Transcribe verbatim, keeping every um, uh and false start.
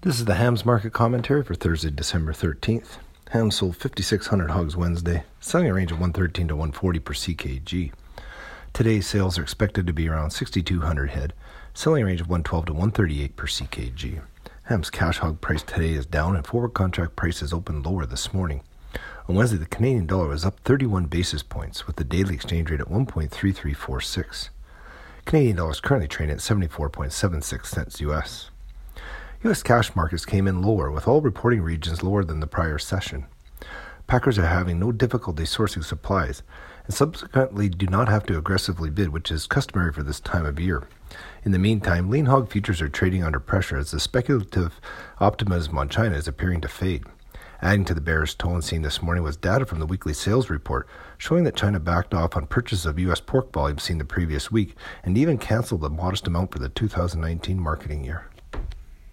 This is the Hams Market Commentary for Thursday, December thirteenth. Hams sold fifty-six hundred hogs Wednesday, selling a range of one thirteen to one forty per C K G. Today's sales are expected to be around sixty-two hundred head, selling a range of one twelve to one thirty-eight per C K G. Hams cash hog price today is down and forward contract prices opened lower this morning. On Wednesday, the Canadian dollar was up thirty-one basis points with the daily exchange rate at one point three three four six. Canadian dollar is currently trading at seventy-four point seven six cents U S. U S cash markets came in lower, with all reporting regions lower than the prior session. Packers are having no difficulty sourcing supplies, and subsequently do not have to aggressively bid, which is customary for this time of year. In the meantime, lean hog futures are trading under pressure as the speculative optimism on China is appearing to fade. Adding to the bearish tone seen this morning was data from the weekly sales report showing that China backed off on purchases of U S pork volume seen the previous week and even canceled a modest amount for the two thousand nineteen marketing year.